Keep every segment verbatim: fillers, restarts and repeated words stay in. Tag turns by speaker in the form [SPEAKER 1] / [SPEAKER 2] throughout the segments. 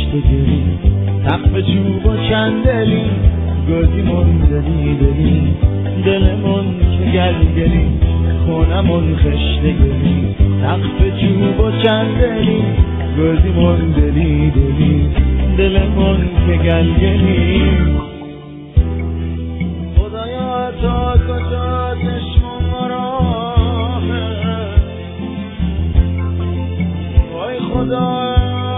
[SPEAKER 1] خشتگی تقف چوب و چندلی گازیمون دلی دلی دلمون که گلگلی خونمون خشتگی تقف چوب و چندلی گازیمون دلی دلی دلمون که گلگلی خدایا تا کجا چشمم راهه وای خدا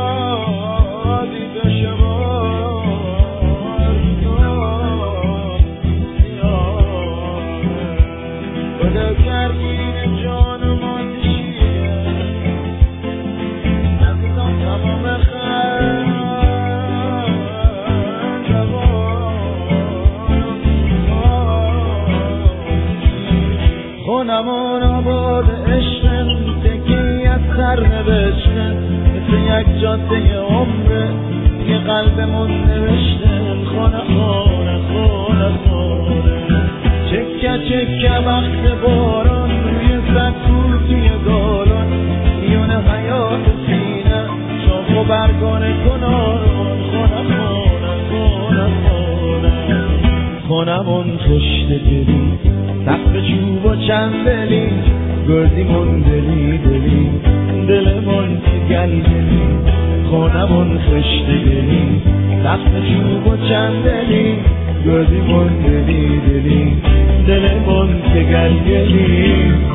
[SPEAKER 1] خونمون آباد عشقن تکی از سر نوشتن مثل یک جاده عمره یه قلبمون نوشتن خونه خونه خونه خونه چکه چکه وقت باران روی سکو توی گالان میونه حیات سینه شاخ و برگان کناران خونه خونه خونه خونه خونمون خشتگی تقف چوب و چندلی گردیمون دلی دلی دلمون که گلگلی خونمون خشتگی تقف چوب و چندلی گردیمون دلی دلی دلمون که گلگلی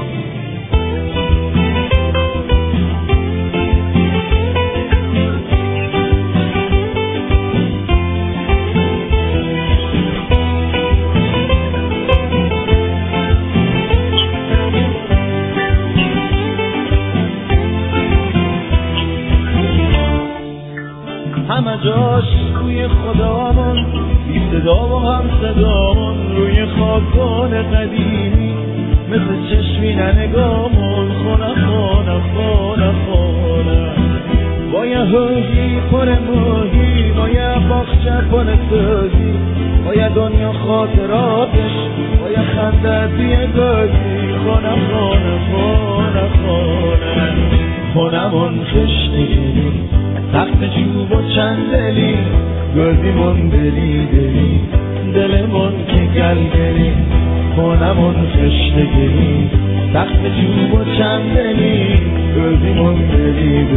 [SPEAKER 1] همه جاش روی خدامون بی صدا و هم صدامون روی خاکان قدیمی مثل چشمی ننگامون خونه خونه خونه خونه با یه هوگی پر موهی با یه باخچه پر سازی با یه دنیا خاطراتش با یه خنده توی گازی خونه خونه خونه خونه خونمون خشتگی تقف چوب و چندلی گازیمون دلی دلی دلمون که گلگلی خونمون خشتگی تقف چوب و چندلی گازیمون دلی